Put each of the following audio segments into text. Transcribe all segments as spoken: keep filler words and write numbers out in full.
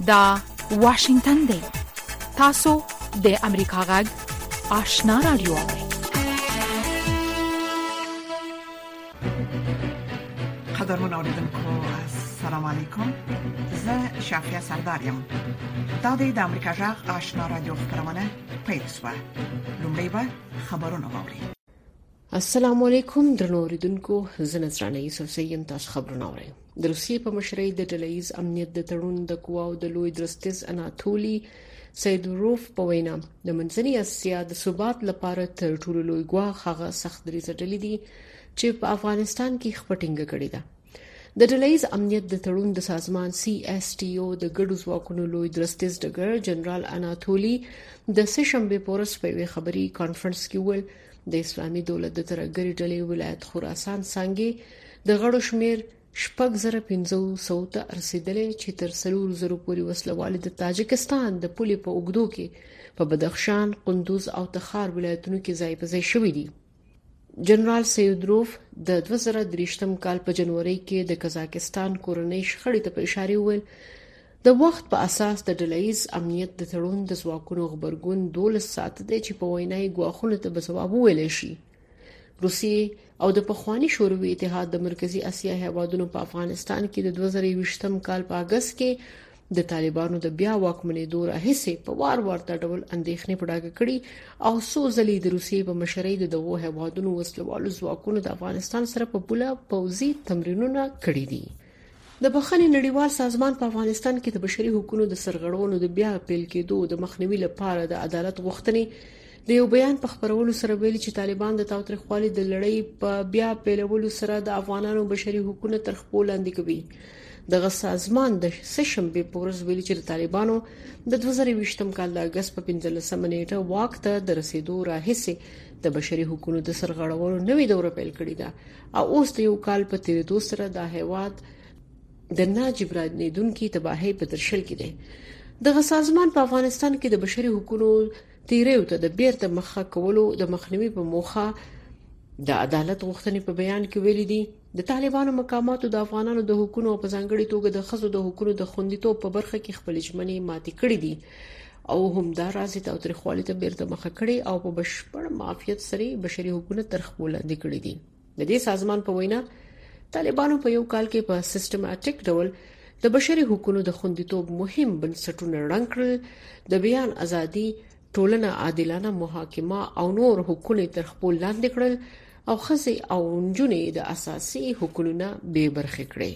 دا واشنگتن دی. تاسو د امریکا غږ آشنا رادیو اورئ. قدرمن اوریدونکو السلام علیکم. زه شافیا سردارم. دا د امریکا غږ آشنا رادیو خبرونه پیښه. لومړی به خبرونه واوري. السلام علیکم درنو اوریدونکو، زه نصرانه یوسف سیم. تاسو خبرونه اورئ. د روسیې په مشرۍ د ډلهییز امنیت د تړون د قواو د لوی درستیز اناتولي سیدوروف په وینا د منځنۍ اسیا د ثبات لپاره تر ټولو لوی ګواښ هغه سخت دریځه ډلې دي چې په افغانستان کې خپټینګه کړې ده. د ډلهییز امنیت د تړون د سازمان سی اس ټي او د ګډو ځواکونو لوی درستیز ډګر جنرال اناتولي د سهشنبه پورس په یوه خبري کانفرنس کې ویل د اسلامي دولت د ترګری ډلې ولایت خراسان څنګه د غړو شمیر شپږ زره پنځه سوه ته رسیدلې چې تر څلور زره پورې وسلوال د تاجکستان د پولې په اوګدو کې په بدخشان، قندوز او تخار ولایتونو کې ځای په ځای شوې دي. جنرال سیدوروف د دوه زره درې کال په جنوري کې د قزاقستان کورنۍ شخړې ته په اشاره ویل د وخت په اساس د ډلهییز امنیت د تړون د ځواکونو خبرګون دولس ساعت دی چې په وینای ګواښونه ته به جواب وویل شي. روسیې او د پخوانی شوروي اتحاد د مرکزی اسیا هیوادونو په افغانستان کې د دوه زره یوولسم کال په اگست کې د طالبانو د بیا واکمنېدو راهیسې په وار وار ډول اندېښنې پړاګه کړي او څو ځلې د روسیې په مشرۍ د دوه هیوادونو وسلوالو ځواکونو د افغانستان سره په پوله پوځي تمرینونه کړي دي. د بخښنې نړیوال سازمان په افغانستان کې د بشري حقوقو د سرغړونو د بیا پیل کېدو د مخنیوي لپاره د عدالت غوښتنې د یو بیان په خبرولو سره ویلي چې طالبان د تاوتریخوالي د لړۍ په بیا پیلولو سره د افغانانو بشري حقوقو تر خپل لاندې کوي. دغه سازمان د سهشنبه پورس ویلي چې طالبانو د دوه زره یوولسم کال د اگست په پنځلسمه نیټه واک ته د رسیدو راهیسې د بشري حقوقو د سرغړونو نوې دوره پیل کړې ده او اوس د یو کال په تیریدو سره د هیواد د ناجبرانېدونکو تباہي په ترشل کې ده. دغه سازمان په افغانستان کې د بشري حقوقو تیریو ته د بیرته مخه کولو د مخنیوي په موخه د عدالت غوښتنې په بیان کې ویلي دي د طالبانو مقاماتو د افغانانو د حقوقو په ځانګړي توګه د خزو د حقوقو د خوندیتوب په برخه کې خپل ژمنې ماتې کړې دي او هم دا راځي تاوتریخوالي ته بیرته مخه کړي او په بشپړ معافیت سره بشري حقوقو تر خپل لاندې کړي دي. د دې سازمان په وینا طالبانو په یو کال کې په سیستماتیک ډول د بشري حقوقو د خوندیتوب مهم بنسټونه رنګ کړل، د بیان ازادي، ټولنه عادلانه محاکمه او نور حقوقونه تر خپل لاندې کړل او خزي او نجونې د اساسي حقوقو نه بې برخې کړې.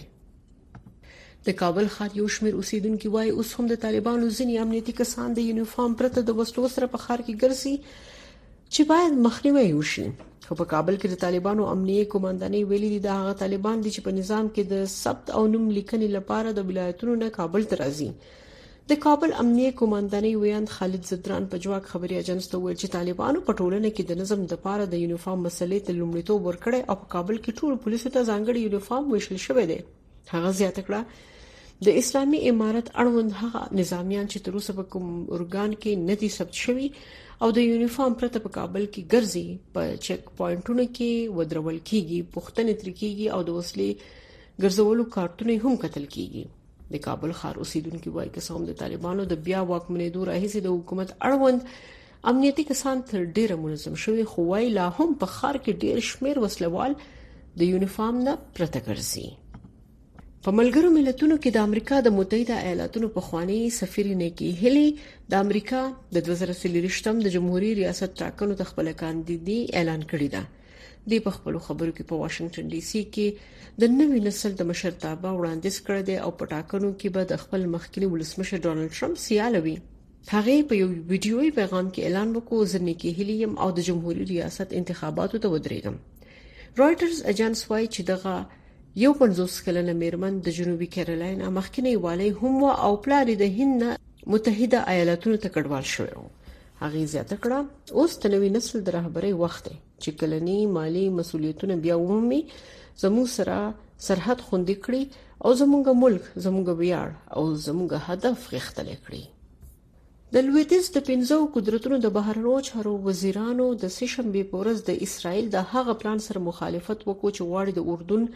د کابل ښار یو شمېر اوسیدونکو وايي اوس هم د طالبانو ځینې امنیتي کسان د یونیفارم پرته د وسلو سره په ښار کې ګرځي چې باید مخنیوي وشي. خو په کابل کې د طالبانو امنیتي کمانډاني ویلي دي د هغه طالبان دي چې په نظام کې د ثبت او نوم لیکنې لپاره د ولایتونو نه کابل ته راځي. د کابل امنیتي کمانډاني ویاند خالد زدران په جواک خبري اجنس ته ویل چې طالبانو په ټولنه کې د نظم لپاره د یونیفارم مسلې ته لومړیتوب ورکړي او په کابل کې ټول پولیسو ته ځانګړي یونیفارم ویشل شوی دی. هغه زیاته کړه د اسلامي امارت اړوند هغه نظامیان چې تر اوسه په کوم ارګان کې نه دي ثبت شوي او د یونیفارم پرته په کابل کې ګرځي په چیک پوینټونو کې ودرول کیږي، پوښتنې ترې کیږي او د وسلې ګرځولو کارتونه هم قتل کیږي. د کابل ښار اوسیدونکو وايي چې هم د طالبانو د بیا واکمنېدو راهیسې د حکومت اړوند امنیتي کسان تر ډیره منظم شوي، خو وايي لا هم په ښار کې ډیر شمیر وسلوال د یونیفارم نه پرته ګرځي. په ملګرو ملتونو کې د امریکا د متحده ایالاتونو پخوانی سفیر نیکی هیلی د امریکا د دوه زره څلوېښتم د جمهوریت ریاست ټاکنو ته خپل کاندیدي اعلان کړی دی. د په خپل خبرو کې په واشنگټن ډي سي کې د نوې نسل د مشرتابه وړاندیز کړی دی او په ټاکنو کې به د خپل مخکینی ولسمشر ډونالد ټرمپ سیالوي. هغه په یو ویډیويي پیغام کې اعلان وکړ چې نیکی هیلی او د جمهوریت ریاست انتخاباتو ته ودرېږم. رويټرز اجنس وايي چې دغه یو پنځوس کلنه میرمن د جنوبي کیرولاینا مخکینی والی هم او پلار د هند متحده ایالاتونو ته کډوال شوی و. هغه زیاته کړه اوس د نوې نسل د رهبرۍ وخت دی چې کلنی مالی مسولیتونه بیا ومومي، زموږ سره سرحد خوندي کړي او زموږ ملک زموږ ویاړ او زموږ هدف غښتل کړي. د لویدیځ د پنځو قدرتونو د بهرنیو چارو وزیرانو د سهشنبه په ورځ د اسرائیل د هغه پلان سره مخالفت وکړ چې غواړي د اردن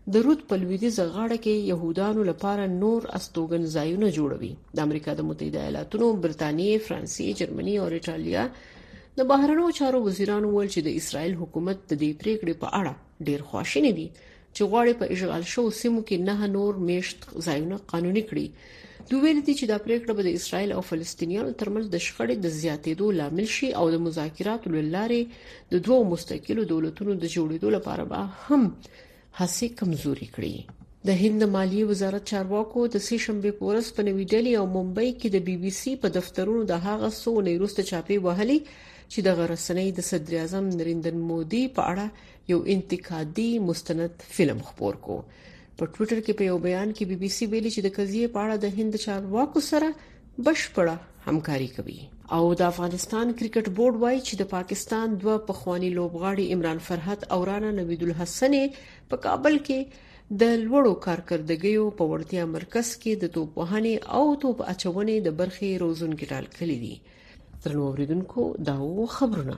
د رود په لویدیځه غاړه کې يهودانو لپاره نور استوګن ځایونه جوړوي. د امریکا د متحده ایالاتونو، برتانیې، فرانسې، جرمني او ایټالیا د بهرنیو چارو وزیرانو ویل چې د اسرائیل حکومت د دې پریکړې په اړه ډیر خواشینی دي چې غواړي په اشغال شو سیمو کې نه نور میشت ځایونه قانوني کړي. دوی ویل دي چې دا پریکړه به د اسرائیل او فلسطینیانو ترمنځ د شخړې د زیاتېدو لامل شي او د مذاکراتو لارې د دوه مستقلو دولتونو د جوړېدو لپاره به هم هڅې کمزوري کړي. د هند مالیې وزارت چارواکو د سې شنبې په ورځ په نوې ډیلی او ممبئی کې د بي بي سي په دفترونو د هغه څو نه وروسته چاپې وهلي چې د غرسنۍ د صدر اعظم نریندر مودي په اړه یو انتقادي مستند فلم خپور کو. په ټوئیټر کې په یو بیان کې بي بي سي ویلي چې د قضیې په اړه د هند چارواکو سره بشپړه همکاري کوي. او د افغانستان کرکټ بورډ وایي چې د پاکستان دوه پخوانی لوبغاړي عمران فرحت او رانا نوید الحسن په کابل کې د لوړو کارکردګیو په وړتیا مرکز کې د توپوهنې او توپ اچونې د برخې روزونکي ټاکلي دي. درنو اوریدونکو دا و خبرونه.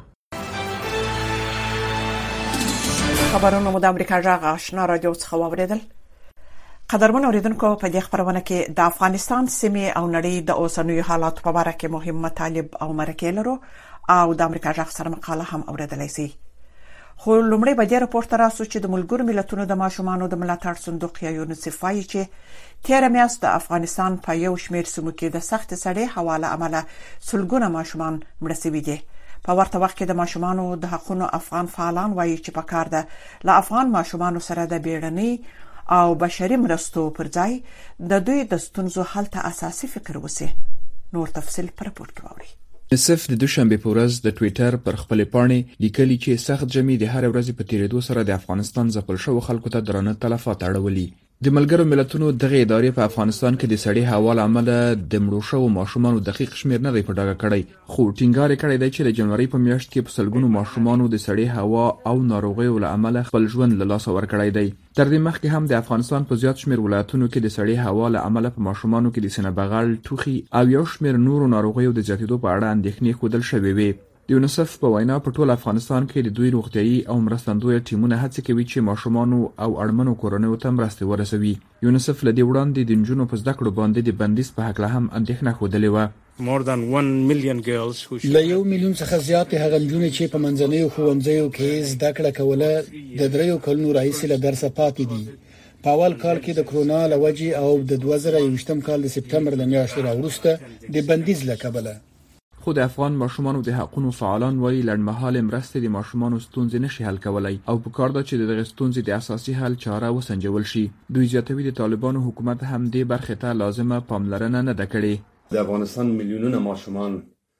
خبرونه مو د امریکا جغ آشنا رادیو څخه واوریدل. قدرمن اوریدونکو په دې خبرونه کې د افغانستان سیمې او نړۍ د اوسنیو حالاتو په اړه کې مهم مطالب او مرکې لرو او د امریکا جغ سره مقاله هم اوریدلای شئ. خو لومړی به د راپورټ راسو چې د ملګرو ملتونو د ماشومانو د ملاتړ صندوق یا یونیسف وايي چې تیر میاشت د افغانستان په یو شمېر سیمو کې د سخت سړې حواله عمله سلګونه ماشومان مړه شوي دي. په ورته وخت کې د ماشومانو د حقوقو افغان فعالان وايي چې په کار ده له افغان ماشومانو سره د بیړنۍ او بشري مرستو پر ځای د دوی د ستونزو حل ته اساسي فکر وسی. نور تفصیل پر راپورټ کې واورئ. یونیسف د دوشنبه په ورځ د ټوئیټر پر خپل پاڼې لیکلي چې سخت جمی د هر ورځې په تیریدو سره د افغانستان ځپل شوو خلکو ته درانه تلفات اړولي. د ملګرو ملتونو دغه ادارې په افغانستان کې د سړې هوا عمله د مړو شوو ماشومانو دقیق شمیر نه دی په ډاګه کړی، خو ټینګار کړی دی چې د جنوري په میاشت کې په سلګونو ماشومانو د سړې هوا او ناروغیو له امله خپل ژوند له لاسه ورکړی دی. تر دې مخکې هم د افغانستان په زیات شمیر ولایتونو کې د سړې هوا له امله په ماشومانو کې د سینه بغل، ټوخي او یو شمیر نورو ناروغیو د زیاتېدو په اړه اندېښنې ښودل شوې وې. د یونیسف په وینا په ټول افغانستان کې د دوی روغتيایي او مرستندوی ټیمونه هڅه کوي چې ماشومانو او اړمنو کورنیو ته مرسته ورسوي. یونیسف له دې وړاندې د نجونو په زده کړو باندې د بندیز په حق له هم اندېښنه ښودلې وه. له یو میلیون څخه زیات هغه نجونې چې په منځنیو ښوونځیو کې زده کړه کوله د دریو کلونو راهیسې له درسه پاتې دي. په اول کال کې د کرونا له وجې او د دوه زره یوویشتم کال د سپتمبر له میاشتې راوروسته د بندیز له کبله. خو د افغان ماشومانو د حقوقو فعالان وایي لړمحاله مرستې د ماشومانو ستونزې نشي حل کولای او په کار ده چې دغه ستونزې د اساسي حل چاره وسنجول شي. دوی زیاتوي د طالبانو حکومت هم دې برخې ته لازمه پاملرنه نه ده کړې. د افغانستان میلیونونه ماشومان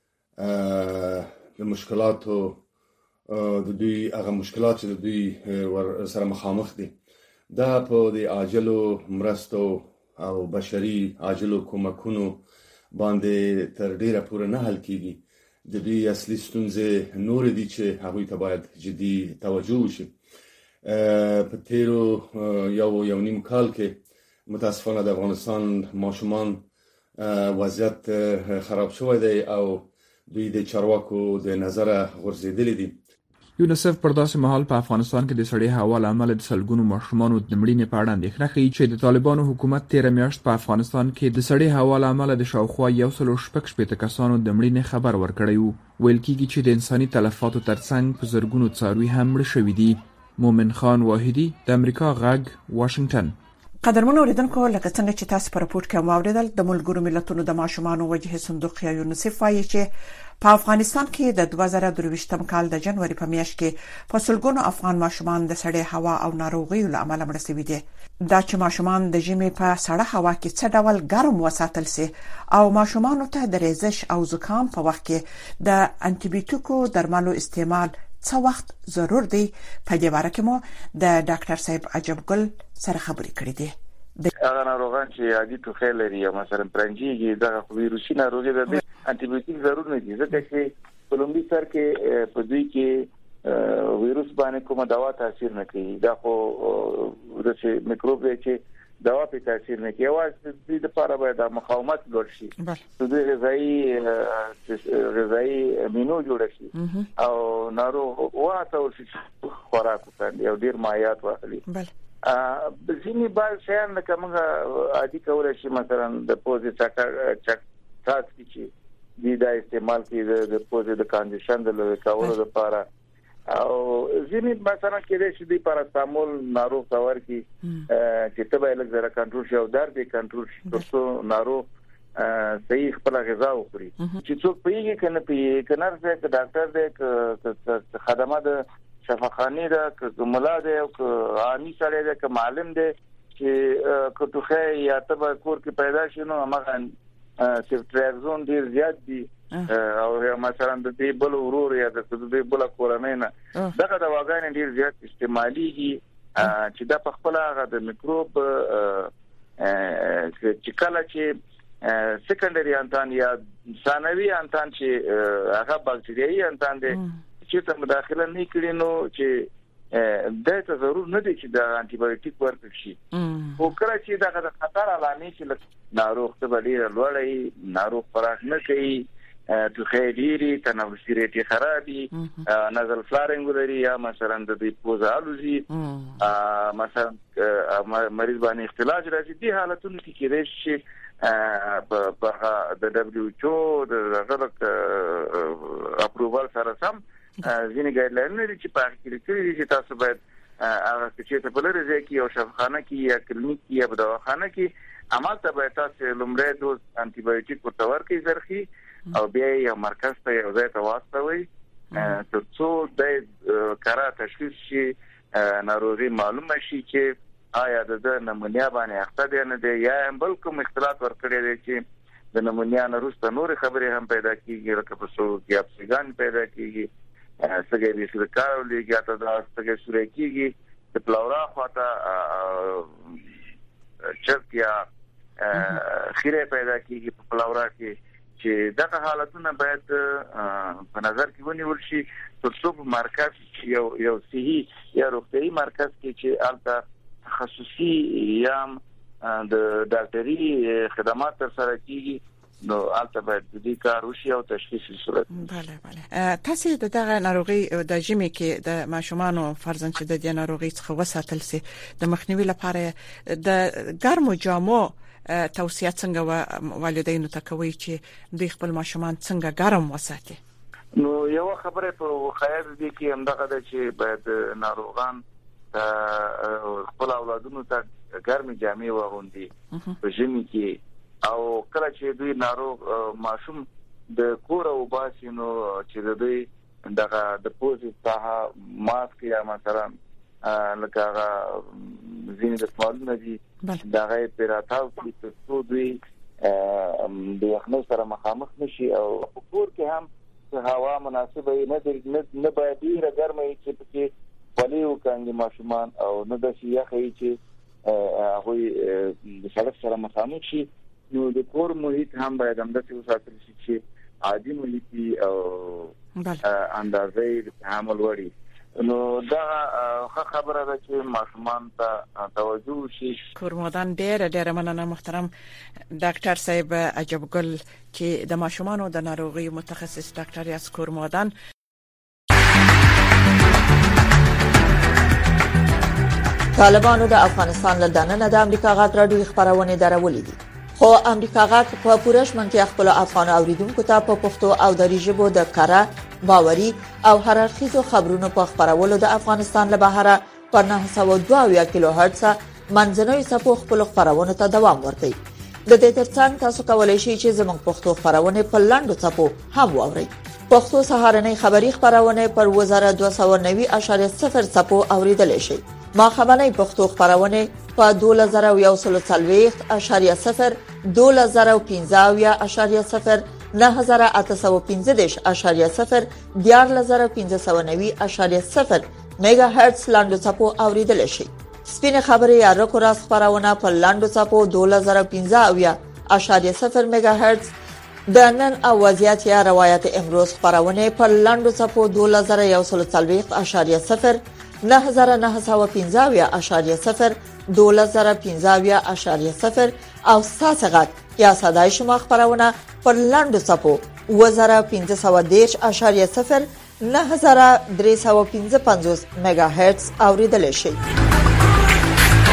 د مشکلاتو د دوی هغه مشکلات چې د دوی سره مخامخ دي دا په د عاجلو مرستو او بشري عاجلو کومکونو باندې تر ډیره پورې نه حل کیږي. د دوی اصلي ستونزې نور دي چې هغوی ته باید جدي توجه وشي. په تیرو یو یو نیم کال کې متاسفانه د افغانستان ماشومان وضعیت خراب شوی دی او دوی د چارواکو د نظره غورځېدلي دي. یونیسف پر داسې مهال په افغانستان کې د سړې هوا له امله د سلګونو ماشومانو د مړینې په اړه اندېښنه ښيي چې د طالبانو حکومت تیره میاشت په افغانستان کې د سړې هوا له امله د شاوخوا یو سل شپږ شپېته کسانو د مړینې خبر ورکړی و. ویل کېږي چې د انساني تلفاتو ترڅنګ په زرګونو څاروي هم مړه شوي دي. مومن خان واحدي، د امریکا غږ، واشنگټن. قدرمن اوریدونکو لکه څنګه چې تاسو په راپورټ کې واوریدل د ملګرو ملتونو د ماشومانو وجه صندوق یا یونیسف وايي چې په افغانستان کې د دوه زره درویشتم کال د جنوري په میاشت کې په سلګونو افغان ماشومان د سړې هوا او ناروغیو له امله مړه شوي دي. دا چې ماشومان د ژمي په سړه هوا کې څه ډول ګرم وساتل سي او ماشومانو ته د ریزش او زکام په وخت کې د انټي بیوټیکو درملو استعمال څه وخت ضرور دی. په دې اړه کې مو د ډاکټر صاحب عجبګل سره خبرې کړې دي. هغه ناروغان چې عادي ټوخی لري یا مثلا پرنجيږي دغه ویروسي ناروغي ده انټي بیوټیک ضرور نه دي ځکه چې په لومړي سر کې په دوی کې ویروس باندې کومه دوا تاثیر نه کوي. دا خو د میکروب دی چې دوا په تاثیر نه کوي. واس د دې لپاره باید د مقاومت لوړ شي، د غذایی غذایی امینو جوړ شي او ناروغ واته ورشي خوراک وکړي او ډیر مایعات واخلي. ځینې بعض شیان لکه موږ عادي کولای شي مثلا د پوزې چک چک تاسو چې د استعمال کې د پوزې د کانډیشن د لوي کولو لپاره او ځینې مثلا کې چې د پاراسټامول ناروغ تور کې چې ته به لږ زره کنټرول شي او درد یې کنټرول شي ترڅو ناروغ صحیح خپل غذا وخوري چې څوک پیږي کنه پیږي کنه چې ډاکټر دې خدمات شفاخانه ده که مولا ده او که عامي سره ده که معلم ده چې کټوخه یا تبه کور کې پیدا شي نو هغه سیفټریکزون ډیر زیات دي او مثلا د دې بل ورور یا د دې بل کورنۍ نه دغه دواګانې ډیر زیات استعماليږي چې دا په خپل هغه د میکروب چې کله چې سیکنډري انتان یا ثانوي انتان چې هغه باکټریایي انتان دي چې ته مداخله نه کړې نو چې د ته ضرور نه دي چې د انټي بایوټیک ورکړ شي او کله چې دا د خطر علامې چې ناروغ ته ډیر لوړی ناروغ فراغ نه کوي تو خېډيري تنفسي ریټي خرابي نزل فلارنګ لري یا مثلا د دې پوزالوزي مثلا مریض باندې اختلاج راځي دي حالتونو کې کېږي چې په د دبليو ایچ او د غلط اپرووال سره سم ځینې ګایډلاین لري چې په کې لیکلي چې تاسو باید هغه چې ته په لري ځکه یو شفاخانه کې یا کلینیک کې یا دواخانه کې عمل ته باید تاسو لومړی دوز انټي بایوټیک ورته ورکړئ زرخي او بیا یې مرکز ته یو ځای ته واستوي ترڅو د کارا تشخیص شي ناروغي معلومه شي چې آیا د نمونیا باندې اخته دی نه دی یا بل کوم اختلاط ورکړي دی چې د نمونیا نه وروسته نور خبرې هم پیدا کیږي لکه په څو کې اپسګان پیدا کیږي څنګه دې څه کار ولېږي تا دا څنګه سورې کیږي د پلاورا خواته چرک یا خیره پیدا کیږي په پلاورا کې چې دغه حالتونه باید په نظر کې ونیول شي ترڅو په مرکز یو یو صحي یا روغتيایي مرکز کې چې البته تخصصي یا د ډاکټري خدمات تر سره کیږي نو البته باید د دې کار وشي او تشخیص صورت. بله بله تاسو د دغه ناروغي د جمی کې د ماشومان فرضاً چې د دې ناروغي څخه وساتل سي د مخنیوي لپاره د ګرمو جامو توصیه څنګه و والدینو ته کوي چې دوی خپل ماشومان څنګه ګرم وساتي؟ نو یو خبره په خیر دي کې همدغه ده چې باید ناروغان خپل اولادونو ته ګرمي جامې واغوندي په ژمي کې او کله چې دوی ناروغ ماشوم د کور او باسینو چې د دوی دغه د پوزې څخه ماسک یا مثلا لکه زین د سوالونه دي دغه پیراتاو چې څو دوی د یخنۍ سره مخامخ نشي او په کور کې هم هوا مناسبه نه نه باید ډیره ګرمه چې پکې ولې وکړي ماشومان او نه د یخۍ چې هغه د سړک سره مخامخ شي نو د کور محیط هم باید هم د څه وساتل شي چې عادي محیط او اندازې تعامل وړي نو دا خبره ده چې ماشومان ته توجه شي. کورمودان ډېر ډېر مننه محترم ډاکټر صاحب عجب ګل چې د ماشومانو د ناروغي متخصص ډاکټر یاس کورمودان. طالبانو د افغانستان له دننه د امریکا غږ راډیو خبرونه درولې دي خو امریکا غږ په پوره شمنتیا خپل افغان اوریدونکو ته په پښتو او دری ژبه د کاره باوري او هررخیزو خبرونو په خبرولو د افغانستان له بهره په نه سوه دوه اویا کیلو هرتز منځنوي څپو خپل خبرونه ته دوام ورکړي. د دې ترڅنګ تاسو کولای شئ چې زموږ پښتو خبرونه په لاندو څپو هم واورئ. پښتو سهارنۍ خبری خبرونه پر وزاره دوه سوه نوي اعشاریه صفر څپو اوریدل شي. ما خبرنۍ پښتو خبرونه په دوه زره یو سل څلوېښت اعشاریه صفر دوه زره پنځه اویا اعشاریه صفر نه زره اته سوه پنځه دېرش اعشاریه صفر دیارلس زره پنځه سوه نوي اعشاریه صفر میگا هرتز لاندو څپو اوریدل شي. سپینه خبري یا رکو راس خبرونه په لاندو څپو دوه زره پنځه اویا اعشاریه صفر میگا هرتز د نن او وضعیت یا روایت امروز خبرونه په لاندو څپو دوه زره یو سل څلوېښت اعشاریه صفر نه زره نه سوه پنځه اویا اعشاریه صفر دوه زره پنځه اویا اعشاریه صفر او ساسغت یا صداي شما خبرونه پر لاندو څپو اوه زره پنځه سوه دېرش اعشاریه صفر نه زره درې سوه پنځه پنځوس میگا هرتز اوریدل شي.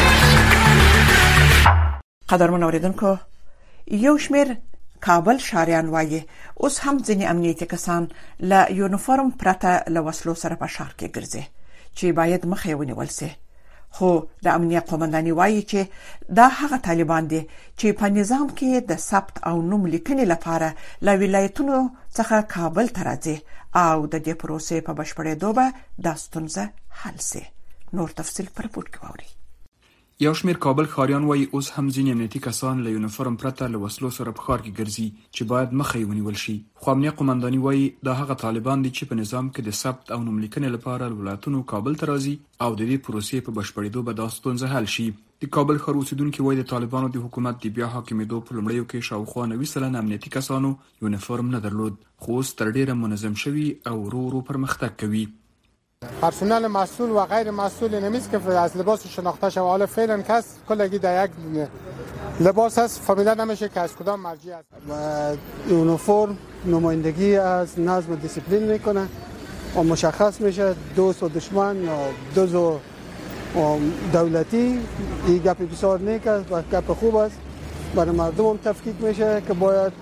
قدرمن اوریدونکو، یو شمیر کابل شاریان وایي اوس هم ځینې امنیتي کسان له یونیفورم پرته له وسلو سره په ښار کې ګرځي چې باید مخه یې ونیول شي. خو د امنیت قومنداني وایي چې دا هغه طالبان دي چې په نظام کې د ثبت او نوم لیکنې لپاره له ولایتونو څخه کابل ته راځي او د دې پروسې په بشپړېدو به دا ستونزه حل شي. نور تفصیل پر پورت کوي. یو شمیر کابل ښاریان وایي اوس هم ځینې امنیتي کسان له یونیفورم پرته له وسلو سره په ښار کې ګرځي چې باید مخه یې ونیول شي. خو امنیت قومنداني وایي دا هغه طالبان دي چې په نظام کې د ثبت او نوم لیکنې لپاره له ولایتونو کابل ته راځي او د دې پروسې په بشپړېدو به دا ستونزه حل شي. د کابل ښار اوسیدونکي وایي د طالبانو د حکومت د بیا حاکمېدو په لومړیو کې شاوخوا نوي سلنه امنیتي کسانو یونیفورم نه درلود، خو اوس تر ډېره منظم شوي او ورو ورو پرمختګ کوي. پرسنل مسئول و غیر مسئول نمیست که از لباس شناخته شود. حالا فعلا کس کلگی در یک لباس هست، فهمیده نمیشه که از کدام مرجع است و یونیفرم نمایندگی از نظم و دیسیپلین میکنه و مشخص میشه دوست و دشمن یا دوست و دولتی. این گپ بسیار نیک است و گپ خوب است، برای مردم هم تفکیک میشه که باید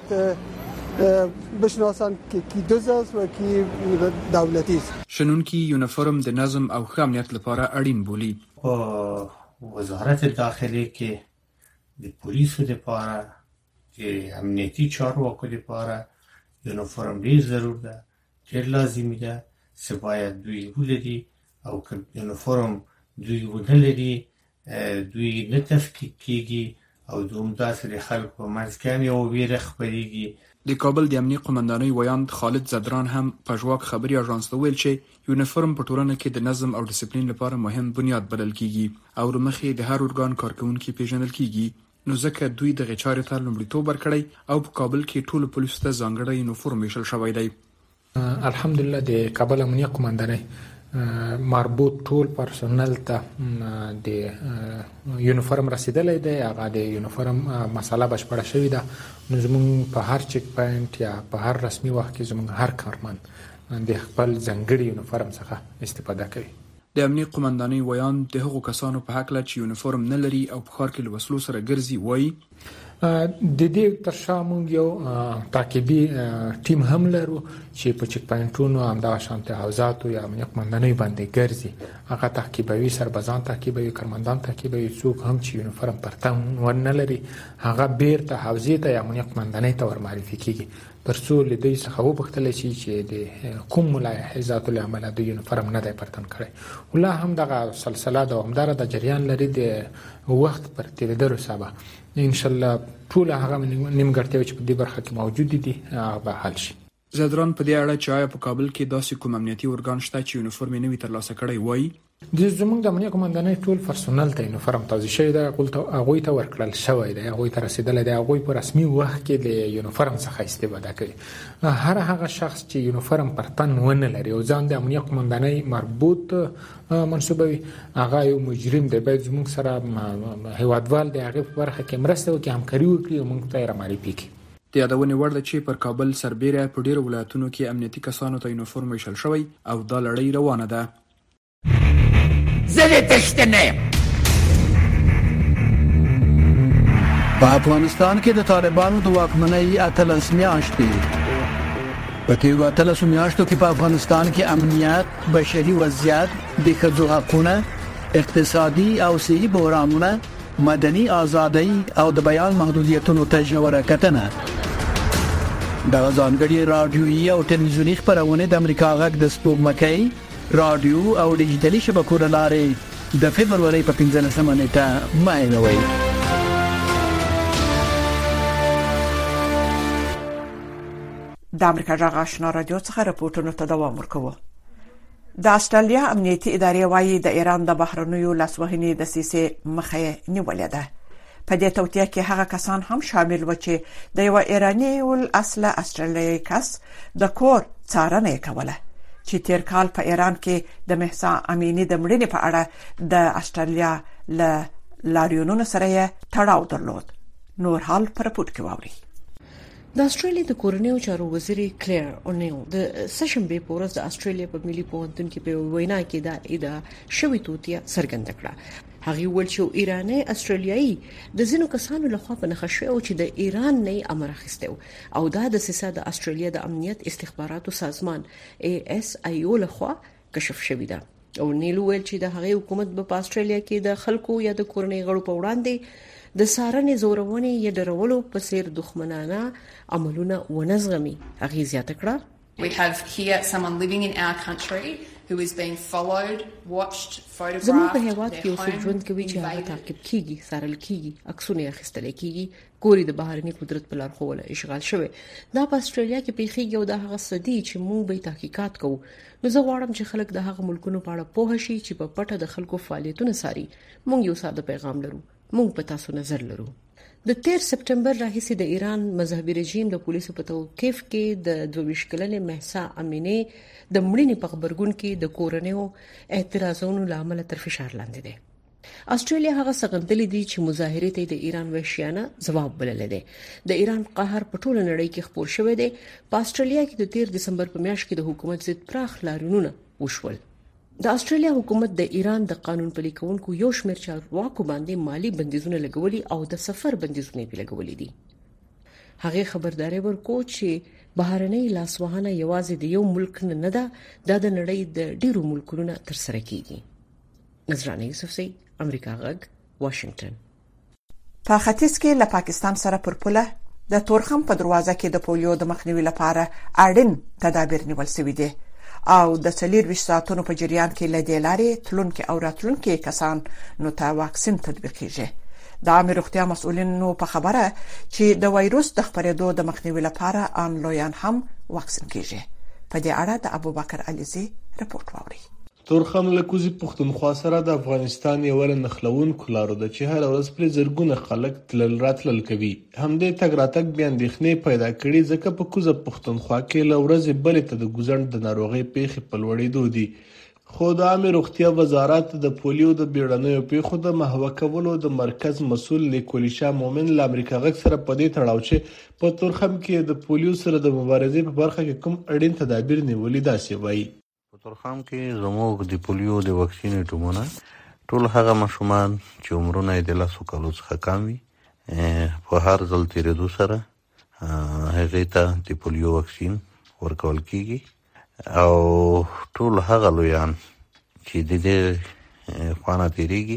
بشناسن که کی دوز است و کی دولتی است. شنونکي یونیفورم د نظم او ښه امنیت لپاره اړین بولي. او وزارت داخله کې د پولیسو لپاره د امنیتي چارواکو لپاره یونیفورم ډیر ضرور ده، ډیر لازمي ده چې باید دوی ولري او که یونیفورم دوی ونه لري دوی نه تفکیک کیږي او دومداسې د خلکو منځ کې هم یو ویره خپرېږي. د کابل د امنیت قومندانۍ ویاند خالد زدران هم په ژواک خبري اژانس ته ویل چې یونیفورم په ټولنه کې د نظم او ډیسپلین لپاره مهم بنیاد بلل کیږي او رمخې د هر ارګان کارکونکو پیژندل کیږي، نو ځکه دوی د غچارې ته لومړیتوب ورکړی او په کابل کې ټول پولیسو ته ځانګړی یونیفورم ویشل شوی دی. الحمدلله د کابل امنیت قومندانۍ مربوط ټول پرسنل ته د یونیفورم رسیدلې ده. هغه د یونیفورم مسله بشپړه شوې ده. نو زموږ په هر چک پوینټ یا په هر رسمي وخت کې زموږ هر کارمن د خپل ځانګړي یونیفورم څخه استفاده کوي. د امنیت قومندانۍ ویاند د هغو کسانو په حق له چې یونیفورم نه لري او په ښار کې له وسلو سره ګرځي وایي د دې تر شا موږ یو تعقیبي ټیم هم لرو چې په چک پوینټونو همدغه شانتي حوزاتو یا امنیت قومندانۍ باندې ګرځي. هغه تعقیبوي، سربازان تعقیبوي، کارمندان تعقیبوي. څوک هم چې یونیفورم پرته ونه لري هغه بیرته حوزې ته یا امنیت قومندانۍ ته ورمعرفي کیږي تر څو له دوی څخه وپوښتل شي چې د کوم ملاحظاتو له امله د یونیفورم نه دی پرتن کړی. ولا هم دغه سلسله دوامداره د جریان لري د وخت پر تیریدلو سبب ان شاء الله ټول هغه نیمګړتیاوې چې په دې برخه کې موجود دي هغه به حل شي. زدران په دې اړه چې آیا په کابل کې داسې کوم امنیتي ارګان شته چې یونیفورم یې نه وي ترلاسه کړی وایي د زموږ د امنیت قومندانۍ ټول پرسنل ته یونیفورم توزیع شوی دی، هغوی ته ورکړل شوی دی، هغوی ته رسیدلی دی. هغوی په رسمي وخت کې د یونیفورم څخه استفاده کوي. هر هغه شخص چې یونیفورم پر تن ونه لري او ځان د امنیت قومندانۍ مربوط منسوبوي هغه یو مجرم دی. باید زموږ سره هیوادوال د هغې په برخه کې مرسته وکړي، همکاري وکړي او موږ ته یې رامعرفي کړي. د یادونې وړ ده چې پر کابل سربیره په ډیرو ولایتونو کې امنیتي کسانو ته یونیفورم ویشل شوی او دا لړۍ روانه ده. زه تشته نه یم. په افغانستان کې د طالبانو د واکمنۍ اتلس میاشتې په تیرو اتلسو میاشتو کې په افغانستان کې امنیت، بشري وضعیت، د ښځو حقونه، اقتصادي او سیاسي بحرانونه، مدني ازادي او د بیان محدودیتونو ته ژوره کتنه. د ځانګړي رادیويي او ټلویزیوني خبرونه د امریکا غږ د سپوږمکۍ رادیو او ډیجیټلي شبکو لارې د فبرवरी په پنځلسمه نیټه مایلوي. د امریکا غږ آشنا رادیو څخه راپورټونو ته دوام ورکوي. د استرالیا امنیتي ادارې وايي د ایران د بهرنیو لاسوهنې د سیسې مخه نیولې ده. په دې توطیه کې هغه کسان هم شامل و چې د یو ایرانی ول اصله استرالیایي کس د کور څارنه کوله چې تیر کال په ایران کې د مهسا امینی د مړینې په اړه د استرالیا له لاریونونو سره تړاو درلود. نور حال پر پورت کې واوري. د استرالیا د کورنیو چارو وزیر کلیر اونیل د سشنبه په ورځ د استرالیا په ملي پوهنتون کې په وینا کې دا ادعا شوې توتیا څرګنده کړه هغه ول چې ایرانی استرالیایي د ځینو کسانو لخوا په نخښه شو چې د ایران نه امر اخیستو او دا د سیاسه د استرالیا د امنیت استخباراتو سازمان ای اس آی او لخوا کشف شوی دی او نیل ویل چې د هغه حکومت په استرالیا کې د خلکو یا د کورنۍ غړو په وړاندې د سارنې زورونې یا درولو په څیر دښمنانه عملونه ونزغمي هغه زیاته کړه. We have here someone living in our country who is being followed, watched, photographed. زموږ په هیواد کې اوسې ژوند کوي چې هغه تعقیب کیږي، سارل کیږي، عکسونه اخیستل کیږي، کوري د بهرني قدرت په لار خوله اشغال شوی. دا په استرالیا کې پیښیږي او دا هغه سدي چې موږ به تحقیقات کوو. نو زه غواړم چې خلک د هغه ملکونو په اړه پوه شي چې په پټه د خلکو فعالیتونه ساري. موږ یو ساده پیغام لرو. موږ په تاسو نظر لرو. د تیر سپټمبر راهیسې د ایران مذهبي رژیم د پولیسو په توقیف کې د دوه کلنې مهسا امینی د مړینې په خبرګون کې د کورنیو اعتراضونو لامل تر فشار لاندې دی. استرالیا هغه څنګه دي چې مظاهره ته د ایران وحشیانه جواب بلل دي. د ایران قهر په ټوله نړۍ کې خپور شوی دی. په استرالیا کې د تیر دسمبر په میاشت کې د حکومت ضد پراخ لاریونونه وشول. د استرالیا حکومت د ایران د قانون پلي کوونکو یو شمېر چارواکو باندې مالی بندیزونه لګولي او د سفر بندیزونه یې لګولي دي. هغه خبرداري ورکو چې بهرنۍ لاسوهنه یوازې د یو ملک نه ده، دا د نړۍ د ډیرو ملکونو تر سره کیږي. نظرانه یوسفزۍ، امریکا غږ، واشنگټن. په ختیځ کې له پاکستان سره پر پوله د تورخم په دروازه کې د پولیو د مخنیوي لپاره اړین تدابیر نیول شوي دي او د څلور ویشت ساعتونو په جریان کې لدې لارې تلونکو او راتلونکو کسان نو ته واکسین تطبیقیږي. د عامه روغتیا مسؤلینو په خبره چې د وایروس د خپرېدو د مخنیوي لپاره آنلاین هم واکسین کیږي. په دې اړه د ابوبکر علیزي رپورټ واوري. تورخم له کوزي پښتونخوا سره د افغانستان یو لنخلونکو لارو د چې هر ورځ پر زرګونه خلک تلل راتلل کوي. همدې تګ راتګ بیا اندېښنې پیدا کړي ځکه په کوزه پښتونخوا کې له ورځې بلې ته د ګوزند د ناروغۍ پیښې په لوړېدو دي. خو د عامه روغتیا وزارت د پولیو د بیړنیو پیښو د محوه کولو د مرکز مسؤل لیکولي شاه مومن له امریکا غږ سره په دې تړاو چې په تورخم کې د پولیو سره د مبارزې په برخه کې کوم اړین تدابیر نیولي داسې وایي. په تورخم کې زموږ د پولیو د واکسین ټیمونه ټول هغه ماشومان چې عمرونه یې د لسو کالو څخه کم وي په هر ځل تیرېدو سره هغې ته د پولیو واکسین ورکول کیږي او ټول هغه لویان چې د دې خوانه تیریږي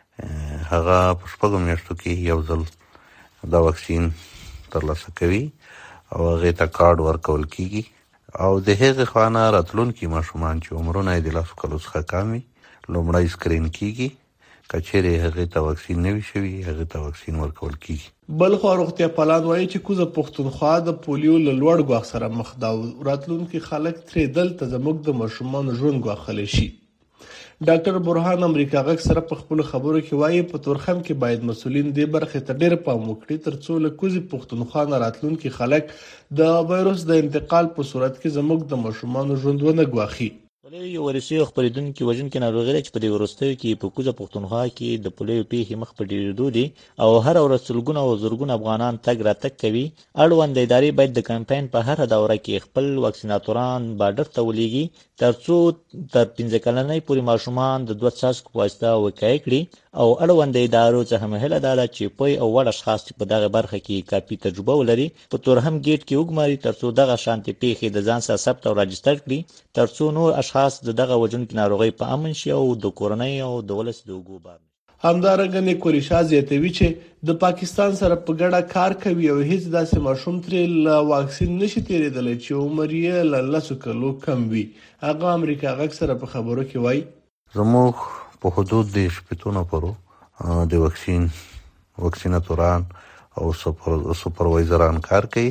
هغه په شپږو میاشتو کې یو ځل دا واکسین ترلاسه کوي او هغې ته کارډ ورکول کیږي او د هغې خوانه راتلونکي ماشومان چې عمرونه یې د لسو کالو څخه کم وي لومړی سکرین کیږي. که چیرې هغې ته واکسین نه وي شوي هغې ته واکسین ورکول کیږي. بل خو روغتیا پالان وایي چې کوزه پښتونخوا د پولیو له لوړ ګواښ سره مخ ده او راتلونکي خلک ترې دلته زموږ د ماشومانو ژوند ګواښلی شي. ډاکټر برهان امریکا غږ سره په خپلو خبرو کې وایي په تورخم کې باید مسؤلین دې برخې ته ډېر پام وکړي تر څو له کوزې پښتونخوا نه راتلونکي خلک د وایروس د انتقال په صورت کې زموږ د ماشومانو ژوند ونه ګواښي. یو ورسي خبرېدونکو وژونکي ناروغي چې په دې وروستیو کې په کوزه پښتونخوا کې د پولیو پیښې مخ په ډېرېدو دي او هر ورځ سلګونه او زرګونه افغانان تګ راتګ کوي. اړوند ادارې باید د کمپاین په هره دوره کې خپل واکسیناتوران بارډر ته ولېږي تر څو تر پنځه کلنۍ پورې ماشومان د دوه څاڅکو په واسطه وقایع کړي او اړوند ادارو څخه هیله ده چې پوه او وړ اشخاص په دغه برخه کې کافي تجربه ولري په تورخم ګیټ کې وګماري تر څو دغه شانتي پیښې د ځان سره ثبت او راجستر کړي تر څو نور اشخاص د دغه وژونکي ناروغۍ په امن شي او د کورنۍ او د ولس د اوږو بار. همدارنګه نیکولي شاه زیاتوي چې د پاکستان سره په ګډه کار کوي او هیڅ داسې ماشوم ترې له واکسین نشي تیرېدلی چې عمر یې له لسو کلو کم وي. هغه امریکا غږ سره په خبرو کې وایي زموږ په حدود د شپېتو نفرو د واکسین واکسیناتوران او سوپروایزران کار کوي.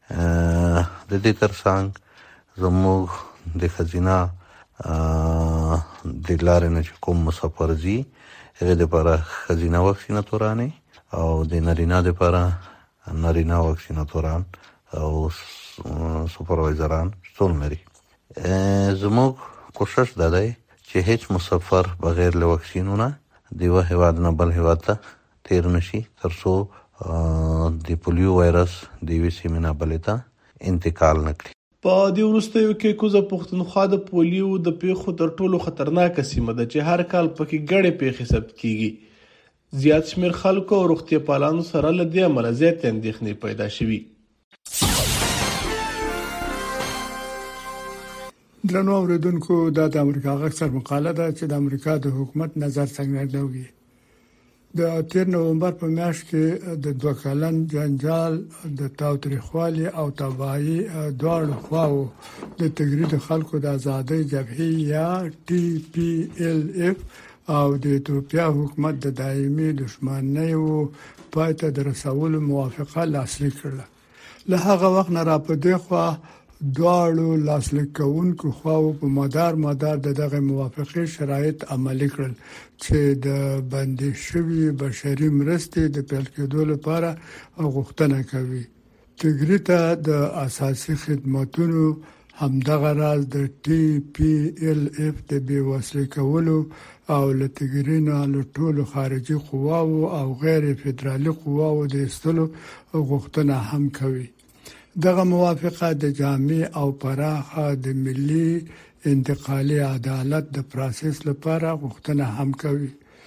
د دې ترڅنګ زموږ د ښځینه د لارې نه چې کوم مسافر ځي هغې دپاره ښځینه واکسیناتورانې او د نارینه دپاره نارینه واکسیناتوران او سوپروایزران شتون لري. زموږ کوشش دا دی چې هیڅ مسافر بغیر له واکسینونه د یوه هېواد نه بل هېواد ته تیر نشي تر څو د پولیو وایرس د یوې سیمې نه بلې ته انتقال نه کړي. په دې وروستیو کې کوزه پښتونخوا د پولیو د پیښو تر ټولو خطرناکه سیمه ده چې هر کال پکې ګډې پیښې ثبت کیږي. زیات شمېر خلکو او روغتیا پالانو سره له دې امله زیاتې اندېښنې پیدا شوي. درنو اوریدونکو، دا د امریکا غږ سره مقاله ده چې د امریکا د حکومت نظر څنګه دی. د تیر نومبر په میاشت کې د دوه کلن جنجال د تاوتریخوالي او تباہي دواړو خواو د تګرید خلکو د ازادۍ جبهې یا ټي پی ایل اف او د ایتوپیا حکومت د دایمي دښمنیو پای ته د رسولو موافقه لاسلیک کړه. له هغه وخت نه را پدې خوا دواړو لاسلیک کوونکو خواو په مدار مدار دغه موافقه شرایط عملي کړل چې د بندي شوی بشري مرستې د پیل کېدو لپاره غوښتنه کوي. تګریتا د اساسي خدماتو همدغه راز د ټي پی ایل اف د بیوسلې کولو او لتګرینا له ټولو خارجي قواو او غیر فدرالي قواو د استلو غوښتنه هم کوي. دغه موافقه د جامع او پراخه د ملي انتقالي عدالت د پروسس لپاره غوښتنه هم کوي.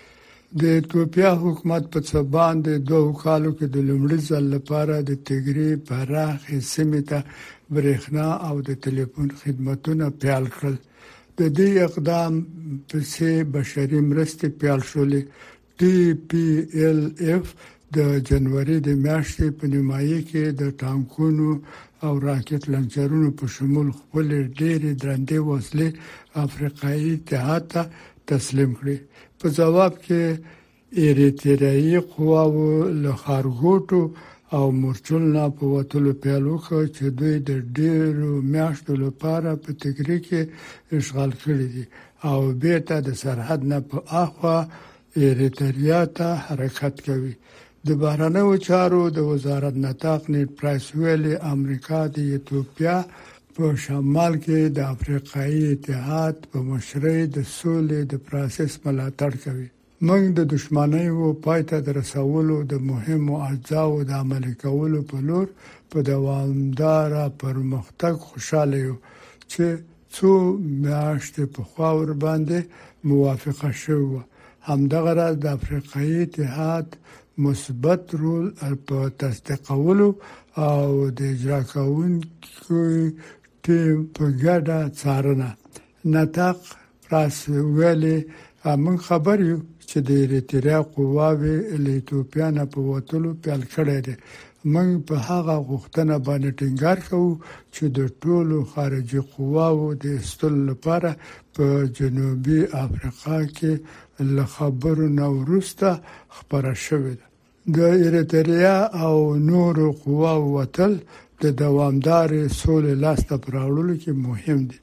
د ایتوپیا حکومت په څبان د دوه کالو کې د لومړي ځل لپاره د تګری پراخه سیمه ته برېښنا او د ټلیفون خدماتونه پیل کړل. د دې اقدام په سه بشري مرستې پیل شولې. ټي پی ایل اف د جنوري د میاشتې په نیمایي کې د ټانکونو او راکټ لانچرونو په شمول خپل ډېری درندې وسلې افریقایي اتحاد ته تسلیم کړې. په جواب کې ایریتریایي قواو له خارګوټو او مورچلنا په وټلو پیل وکړ چې دوی د ډېرو میاشتو لپاره په تګری کې اشغال کړی دي او بیرته د سرحد نه په اخوا ایریتریا ته حرکت کوي. د بهرنیو چارو د وزارت نطاق نیټ پرایس ویلي امریکا د ایتوپیا په شمال کې د افریقایي اتحاد په مشرۍ د سولې د پروسس ملاتړ کوي. موږ د دښمنیو پای ته د رسولو د مهمو اجزاو د عملي کولو په لور په دوامدار پرمختګ خوشاله یو چې څو میاشتې په خوا ور باندې موافقه شوه. همدغه راز د افریقایي اتحاد مثبت رول په تصدیقولو او د اجرا کوونکو ټیم په ګډه څارنه. نطاق پراس ویلي موږ خبر یو چې د ایریتریا قواوې له ایتوپیا نه په وټلو پیل کړی دی. موږ په هغه غوښتنه باندې ټینګار کوو چې د ټولو خارجي قواو د استل لپاره په جنوبي افریقا کې له خبرو نو وروسته خبره شوې ده. د ایریتریا او نورو قواو وټل د دوامدار سولې لاسته راوړلو کې مهم دي.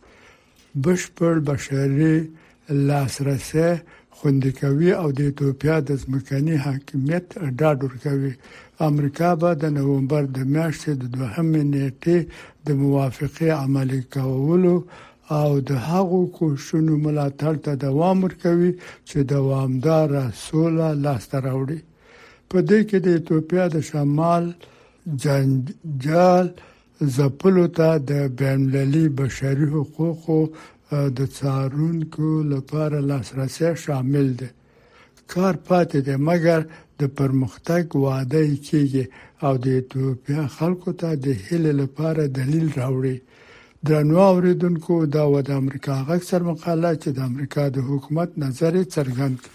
بشپړ بشري لاسرسي خوندي کوي او د ایتوپیا د ځمکني حاکمیت ډاډ ورکوي. امریکا به د نومبر د میاشتې د دوهمې نیټې د موافقه عملي کولو او د هغو کوششونو ملاتړ ته دوام ورکوي چې دوامدار سوله لاسته راوړي. په دې کې د ایتوپیا د شمال جنجال ځپلو ته د بین‌المللي بشري حقوقو د څارونکو لپاره لاسرسي شامل دی. کار پاتې دی مګر د پرمختګ وعده کیږي او د ایتوپیا خلکو ته د هیله لپاره دلیل راوړي. درنو اوریدونکو، دا و د امریکا غږ سره مقاله چې د امریکا د حکومت نظر څرګند کړ.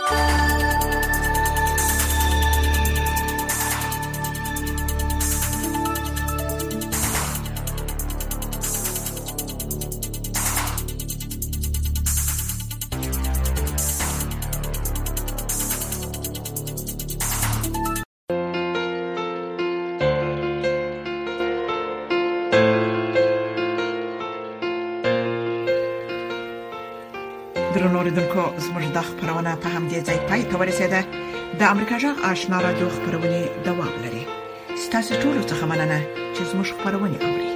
درنوریدونکو، زموږ د خبرونه په همدې ځای پای ته ورسېده. د امریکا جغ آشنا رادیو خبرونه دوام لري. ستاسو ټول څه مننه چې زموږ خبرونه اوري.